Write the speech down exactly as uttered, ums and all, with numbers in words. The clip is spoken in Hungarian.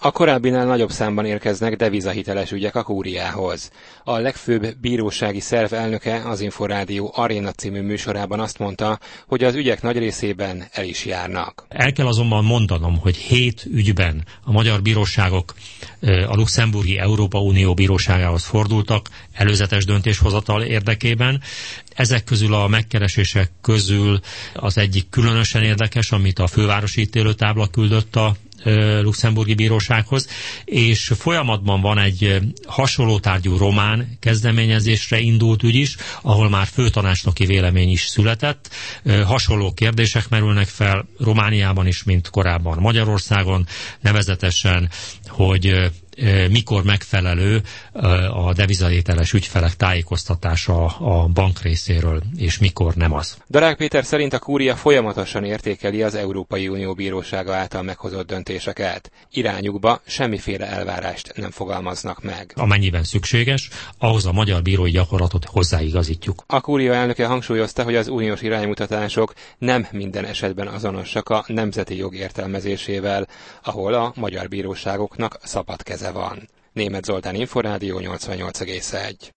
A korábbinál nagyobb számban érkeznek devizahiteles ügyek a kúriához. A legfőbb bírósági szerv elnöke az Inforádió Aréna című műsorában azt mondta, hogy az ügyek nagy részében el is járnak. El kell azonban mondanom, hogy hét ügyben a magyar bíróságok a luxemburgi Európa Unió bíróságához fordultak előzetes döntéshozatal érdekében. Ezek közül a megkeresések közül az egyik különösen érdekes, amit a fővárosi ítélőtábla küldött a luxemburgi bírósághoz, és folyamatban van egy hasonló tárgyú román kezdeményezésre indult ügy is, ahol már főtanácsnoki vélemény is született. Hasonló kérdések merülnek fel Romániában is, mint korábban Magyarországon, nevezetesen, hogy mikor megfelelő a devizatételes ügyfelek tájékoztatása a bank részéről, és mikor nem az. Darák Péter szerint a kúria folyamatosan értékeli az Európai Unió bírósága által meghozott döntéseket. Irányukba semmiféle elvárást nem fogalmaznak meg. Amennyiben szükséges, ahhoz a magyar bírói gyakorlatot hozzáigazítjuk. A kúria elnöke hangsúlyozta, hogy az uniós iránymutatások nem minden esetben azonosak a nemzeti jog értelmezésével, ahol a magyar bíróságoknak szabad keze van. Németh Zoltán, Inforádió nyolcvannyolc egész egy.